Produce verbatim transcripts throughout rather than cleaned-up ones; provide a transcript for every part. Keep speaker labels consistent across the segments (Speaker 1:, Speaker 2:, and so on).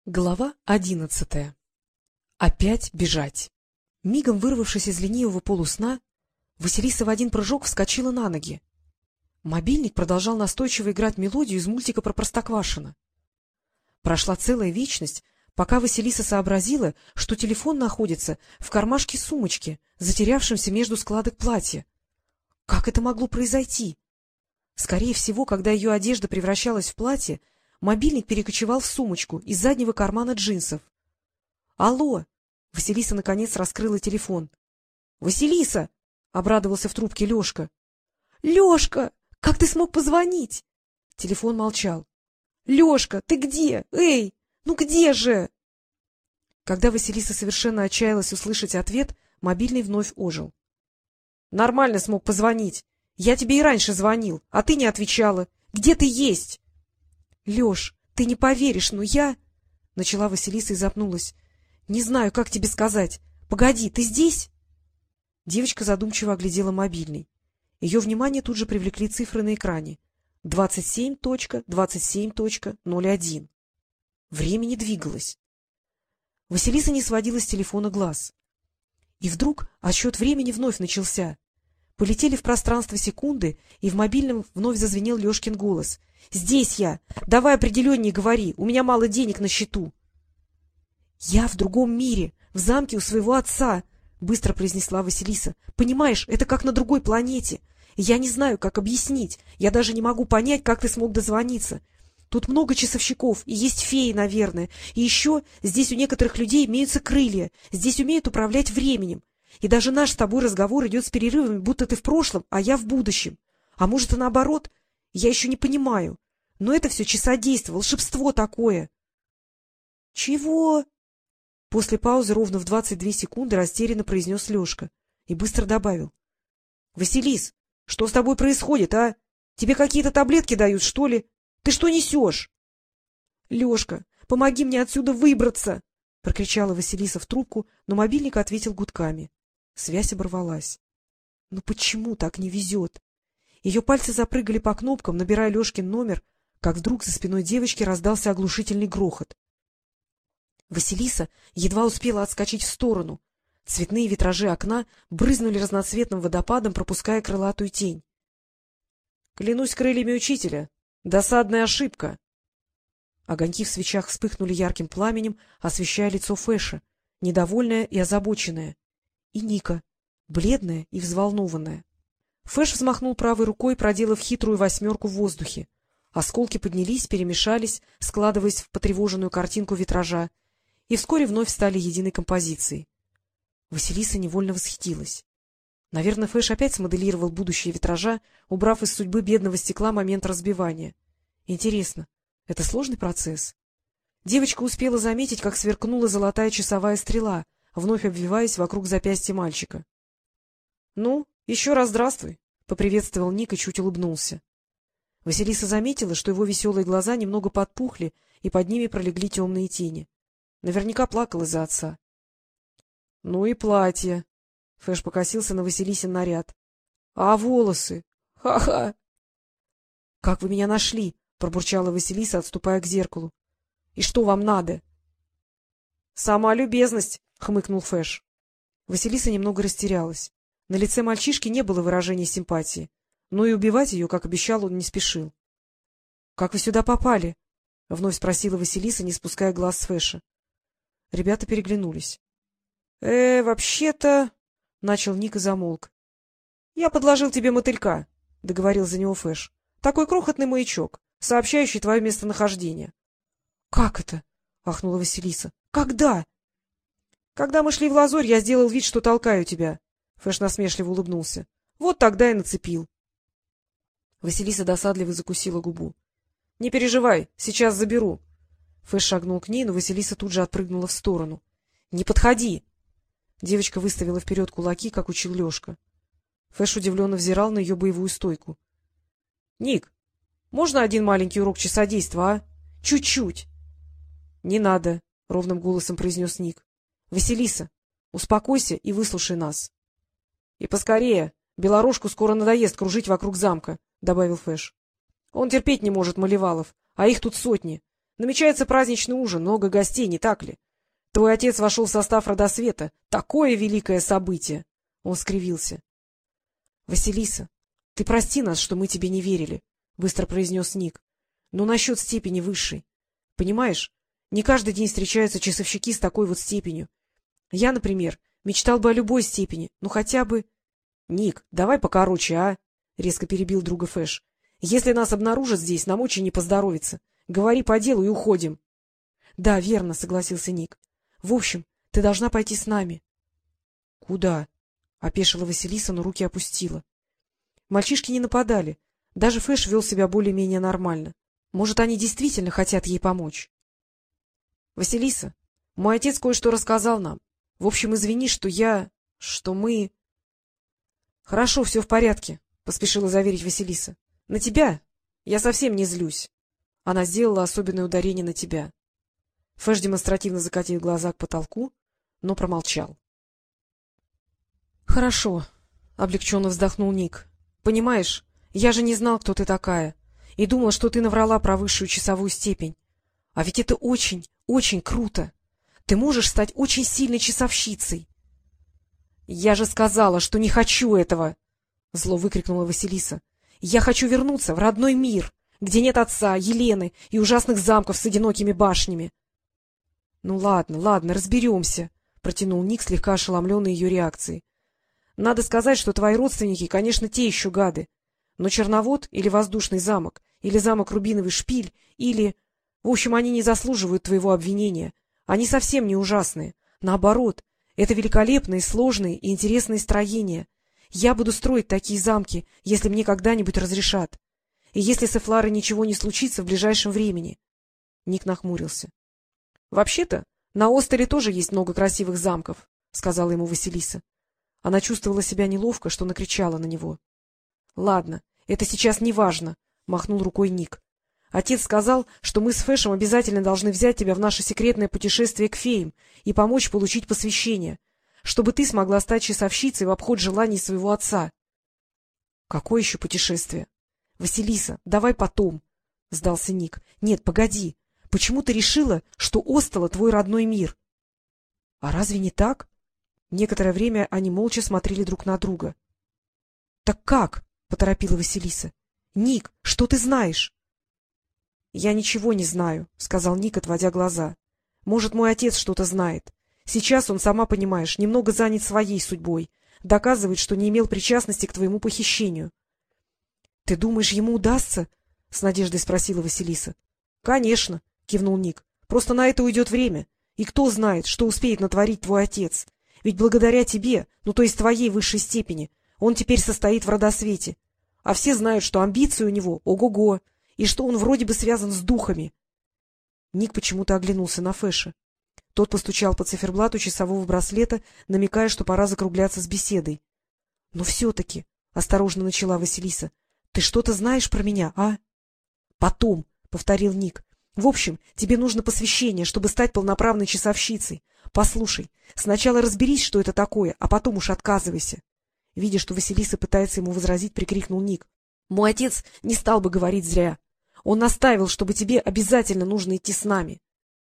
Speaker 1: Глава одиннадцатая. Опять бежать. Мигом вырвавшись из ленивого полусна, Василиса в один прыжок вскочила на ноги. Мобильник продолжал настойчиво играть мелодию из мультика про Простоквашино. Прошла целая вечность, пока Василиса сообразила, что телефон находится в кармашке сумочки, затерявшемся между складок платья. Как это могло произойти? Скорее всего, когда ее одежда превращалась в платье, мобильник перекочевал в сумочку из заднего кармана джинсов. — Алло! — Василиса наконец раскрыла телефон. — Василиса! — обрадовался в трубке Лешка. — Лешка! Как ты смог позвонить? Телефон молчал. — Лешка, ты где? Эй! Ну где же? Когда Василиса совершенно отчаялась услышать ответ, мобильный вновь ожил. — Нормально смог позвонить. Я тебе и раньше звонил, а ты не отвечала. Где ты есть? — Леш, ты не поверишь, но я... — начала Василиса и запнулась. — Не знаю, как тебе сказать. Погоди, ты здесь? Девочка задумчиво оглядела мобильный. Ее внимание тут же привлекли цифры на экране. двадцать семь точка двадцать семь точка ноль один. Время не двигалось. Василиса не сводила с телефона глаз. И вдруг отсчет времени вновь начался. Полетели в пространство секунды, и в мобильном вновь зазвенел Лешкин голос. — Здесь я! Давай определеннее говори, у меня мало денег на счету. — Я в другом мире, в замке у своего отца, — быстро произнесла Василиса. — Понимаешь, это как на другой планете. Я не знаю, как объяснить, я даже не могу понять, как ты смог дозвониться. Тут много часовщиков, и есть феи, наверное. И еще здесь у некоторых людей имеются крылья, здесь умеют управлять временем. И даже наш с тобой разговор идет с перерывами, будто ты в прошлом, а я в будущем. А может, и наоборот? Я еще не понимаю. Но это все часодейство, волшебство такое. — Чего? После паузы ровно в двадцать две секунды растерянно произнес Лешка и быстро добавил. — Василис, что с тобой происходит, а? Тебе какие-то таблетки дают, что ли? Ты что несешь? — Лешка, помоги мне отсюда выбраться! — прокричала Василиса в трубку, но мобильник ответил гудками. Связь оборвалась. Ну почему так не везет? Ее пальцы запрыгали по кнопкам, набирая Лешкин номер, как вдруг за спиной девочки раздался оглушительный грохот. Василиса едва успела отскочить в сторону. Цветные витражи окна брызнули разноцветным водопадом, пропуская крылатую тень. — Клянусь крыльями учителя! Досадная ошибка! Огоньки в свечах вспыхнули ярким пламенем, освещая лицо Фэша, недовольное и озабоченное, и Ника, бледная и взволнованная. Фэш взмахнул правой рукой, проделав хитрую восьмерку в воздухе. Осколки поднялись, перемешались, складываясь в потревоженную картинку витража, и вскоре вновь стали единой композицией. Василиса невольно восхитилась. Наверное, Фэш опять смоделировал будущее витража, убрав из судьбы бедного стекла момент разбивания. Интересно, это сложный процесс? Девочка успела заметить, как сверкнула золотая часовая стрела, вновь обвиваясь вокруг запястья мальчика. — Ну, еще раз здравствуй, — поприветствовал Ник и чуть улыбнулся. Василиса заметила, что его веселые глаза немного подпухли, и под ними пролегли темные тени. Наверняка плакал из-за отца. — Ну и платье. Фэш покосился на Василисин наряд. — А волосы? Ха-ха! — Как вы меня нашли? — пробурчала Василиса, отступая к зеркалу. — И что вам надо? — Сама любезность, — хмыкнул Фэш. Василиса немного растерялась. На лице мальчишки не было выражения симпатии, но и убивать ее, как обещал, он не спешил. — Как вы сюда попали? — вновь спросила Василиса, не спуская глаз с Фэша. Ребята переглянулись. — Э, вообще-то... — начал Ник и замолк. — Я подложил тебе мотылька, — договорил за него Фэш. — Такой крохотный маячок, сообщающий твое местонахождение. — Как это? — ахнула Василиса. — Когда? — Когда мы шли в лазурь, я сделал вид, что толкаю тебя. Фэш насмешливо улыбнулся. — Вот тогда и нацепил. Василиса досадливо закусила губу. — Не переживай, сейчас заберу. Фэш шагнул к ней, но Василиса тут же отпрыгнула в сторону. — Не подходи! Девочка выставила вперед кулаки, как учил Лешка. Фэш удивленно взирал на ее боевую стойку. — Ник, можно один маленький урок часодейства, а? Чуть-чуть. — Не надо, — ровным голосом произнес Ник. — Василиса, успокойся и выслушай нас. — И поскорее, Белорожку скоро надоест кружить вокруг замка, — добавил Фэш. — Он терпеть не может малевалов, а их тут сотни. Намечается праздничный ужин, много гостей, не так ли? Твой отец вошел в состав Родосвета. Такое великое событие! Он скривился. — Василиса, ты прости нас, что мы тебе не верили, — быстро произнес Ник. — Но насчет степени высшей. Понимаешь, не каждый день встречаются часовщики с такой вот степенью. Я, например, мечтал бы о любой степени, ну хотя бы... — Ник, давай покороче, а? — резко перебил друга Фэш. — Если нас обнаружат здесь, нам очень не поздоровится. Говори по делу и уходим. — Да, верно, — согласился Ник. — В общем, ты должна пойти с нами. — Куда? — опешила Василиса, но руки опустила. Мальчишки не нападали. Даже Фэш вел себя более-менее нормально. Может, они действительно хотят ей помочь? — Василиса, мой отец кое-что рассказал нам. В общем, извини, что я... что мы... — Хорошо, все в порядке, — поспешила заверить Василиса. — На тебя я совсем не злюсь. Она сделала особенное ударение на тебя. Фэш демонстративно закатил глаза к потолку, но промолчал. — Хорошо, — облегченно вздохнул Ник. — Понимаешь, я же не знал, кто ты такая, и думал, что ты наврала про высшую часовую степень. А ведь это очень, очень круто. Ты можешь стать очень сильной часовщицей. — Я же сказала, что не хочу этого! — зло выкрикнула Василиса. — Я хочу вернуться в родной мир, где нет отца, Елены и ужасных замков с одинокими башнями. — Ну ладно, ладно, разберемся, — протянул Ник, слегка ошеломленный ее реакцией. — Надо сказать, что твои родственники, конечно, те еще гады. Но Черновод или Воздушный замок, или замок Рубиновый шпиль, или... В общем, они не заслуживают твоего обвинения. Они совсем не ужасные. Наоборот, это великолепные, сложные и интересные строения. Я буду строить такие замки, если мне когда-нибудь разрешат. И если с Эфларой ничего не случится в ближайшем времени. Ник нахмурился. — Вообще-то, на острове тоже есть много красивых замков, — сказала ему Василиса. Она чувствовала себя неловко, что накричала на него. — Ладно, это сейчас не важно, — махнул рукой Ник. — Отец сказал, что мы с Фэшем обязательно должны взять тебя в наше секретное путешествие к феям и помочь получить посвящение, чтобы ты смогла стать часовщицей в обход желаний своего отца. — Какое еще путешествие? — Василиса, давай потом, — сдался Ник. — Нет, погоди. Почему ты решила, что Остала твой родной мир? — А разве не так? Некоторое время они молча смотрели друг на друга. — Так как? — поторопила Василиса. — Ник, что ты знаешь? — Я ничего не знаю, — сказал Ник, отводя глаза. — Может, мой отец что-то знает. Сейчас он, сама понимаешь, немного занят своей судьбой, доказывает, что не имел причастности к твоему похищению. — Ты думаешь, ему удастся? — с надеждой спросила Василиса. — Конечно, — кивнул Ник. — Просто на это уйдет время. И кто знает, что успеет натворить твой отец? Ведь благодаря тебе, ну то есть твоей высшей степени, он теперь состоит в Родосвете. А все знают, что амбиции у него ого-го, и что он вроде бы связан с духами. Ник почему-то оглянулся на Фэша. Тот постучал по циферблату часового браслета, намекая, что пора закругляться с беседой. — Но все-таки, — осторожно начала Василиса, — ты что-то знаешь про меня, а? — Потом, — повторил Ник. — В общем, тебе нужно посвящение, чтобы стать полноправной часовщицей. Послушай, сначала разберись, что это такое, а потом уж отказывайся. Видя, что Василиса пытается ему возразить, прикрикнул Ник. — Мой отец не стал бы говорить зря. Он настаивал, чтобы тебе обязательно нужно идти с нами.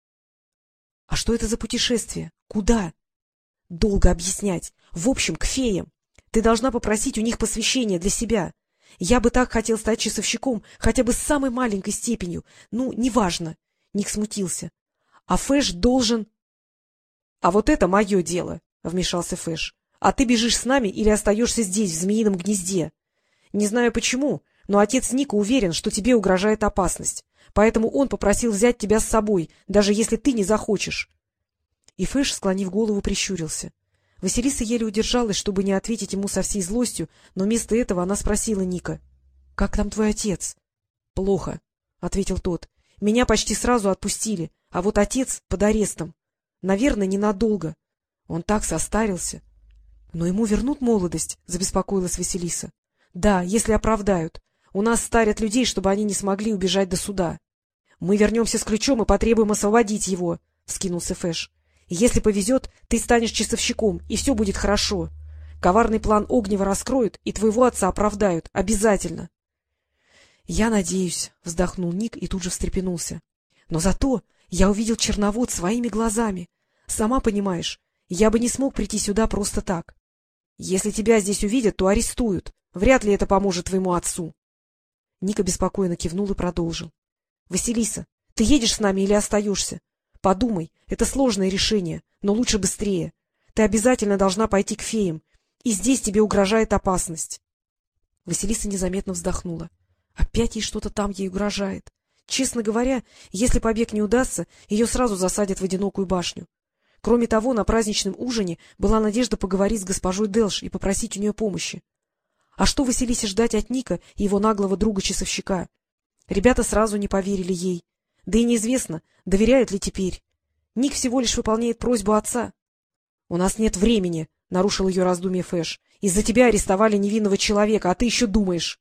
Speaker 1: — А что это за путешествие? Куда? — Долго объяснять. В общем, к феям. Ты должна попросить у них посвящения для себя. Я бы так хотел стать часовщиком, хотя бы с самой маленькой степенью. Ну, неважно. Ник смутился. А Фэш должен... — А вот это мое дело, — вмешался Фэш. — А ты бежишь с нами или остаешься здесь, в Змеином гнезде? Не знаю почему, но отец Ника уверен, что тебе угрожает опасность. Поэтому он попросил взять тебя с собой, даже если ты не захочешь. И Фэш, склонив голову, прищурился. Василиса еле удержалась, чтобы не ответить ему со всей злостью, но вместо этого она спросила Ника. — Как там твой отец? — Плохо, — ответил тот. — Меня почти сразу отпустили, а вот отец под арестом. Наверное, ненадолго. Он так состарился. — Но ему вернут молодость, — забеспокоилась Василиса. — Да, если оправдают. У нас старят людей, чтобы они не смогли убежать до суда. — Мы вернемся с ключом и потребуем освободить его, — вскинулся Фэш. — Если повезет, ты станешь часовщиком, и все будет хорошо. Коварный план Огнева раскроют, и твоего отца оправдают. Обязательно. — Я надеюсь, — вздохнул Ник и тут же встрепенулся. — Но зато я увидел черновод своими глазами. Сама понимаешь, я бы не смог прийти сюда просто так. Если тебя здесь увидят, то арестуют. Вряд ли это поможет твоему отцу. Ника беспокойно кивнул и продолжил. — Василиса, ты едешь с нами или остаешься? Подумай, это сложное решение, но лучше быстрее. Ты обязательно должна пойти к феям, и здесь тебе угрожает опасность. Василиса незаметно вздохнула. Опять ей что-то там ей угрожает. Честно говоря, если побег не удастся, ее сразу засадят в одинокую башню. Кроме того, на праздничном ужине была надежда поговорить с госпожой Делш и попросить у нее помощи. А что Василисе ждать от Ника и его наглого друга-часовщика? Ребята сразу не поверили ей. Да и неизвестно, доверяют ли теперь. Ник всего лишь выполняет просьбу отца. — У нас нет времени, — нарушил ее раздумье Фэш. — Из-за тебя арестовали невинного человека, а ты еще думаешь.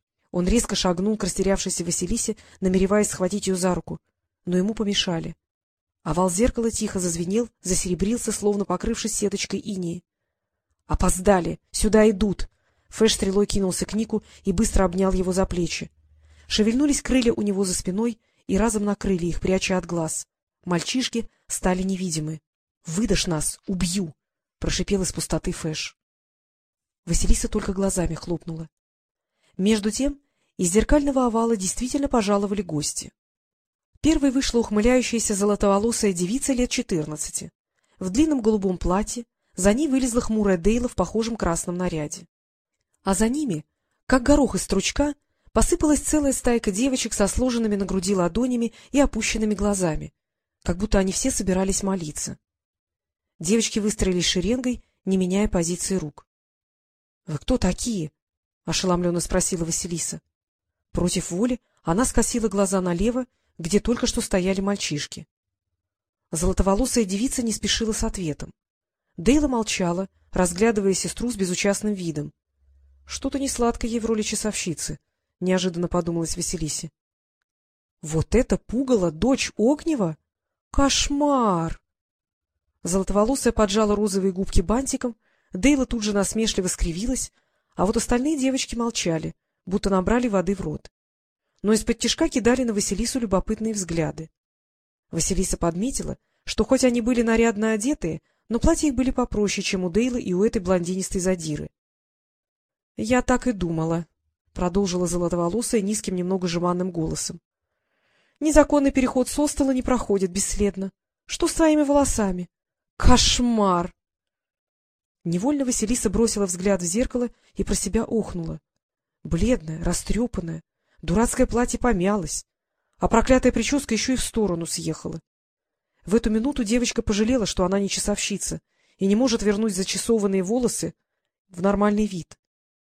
Speaker 1: Он резко шагнул к растерявшейся Василисе, намереваясь схватить ее за руку, но ему помешали. Овал зеркала тихо зазвенел, засеребрился, словно покрывшись сеточкой инеи. — Опоздали! Сюда идут! Фэш стрелой кинулся к Нику и быстро обнял его за плечи. Шевельнулись крылья у него за спиной и разом накрыли их, пряча от глаз. Мальчишки стали невидимы. — Выдашь нас, убью! — прошипел из пустоты Фэш. Василиса только глазами хлопнула. Между тем из зеркального овала действительно пожаловали гости. Первой вышла ухмыляющаяся золотоволосая девица лет четырнадцати. В длинном голубом платье, за ней вылезла хмурая Дейла в похожем красном наряде. А за ними, как горох из стручка, посыпалась целая стайка девочек со сложенными на груди ладонями и опущенными глазами, как будто они все собирались молиться. Девочки выстроились шеренгой, не меняя позиции рук. — Вы кто такие? — ошеломленно спросила Василиса. Против воли она скосила глаза налево, где только что стояли мальчишки. Золотоволосая девица не спешила с ответом. Дейла молчала, разглядывая сестру с безучастным видом. Что-то несладко ей в роли часовщицы, — неожиданно подумалась Василисе. — Вот это пугало дочь Огнева? Кошмар! Золотоволосая поджала розовые губки бантиком, Дейла тут же насмешливо скривилась, а вот остальные девочки молчали, будто набрали воды в рот. Но из-под тишка кидали на Василису любопытные взгляды. Василиса подметила, что хоть они были нарядно одетые, но платья их были попроще, чем у Дейлы и у этой блондинистой задиры. — Я так и думала, — продолжила золотоволосая низким, немного жеманным голосом. — Незаконный переход с Остола не проходит бесследно. Что с твоими волосами? Кошмар! Невольно Василиса бросила взгляд в зеркало и про себя охнула. Бледная, растрепанная, дурацкое платье помялось, а проклятая прическа еще и в сторону съехала. В эту минуту девочка пожалела, что она не часовщица и не может вернуть зачесованные волосы в нормальный вид.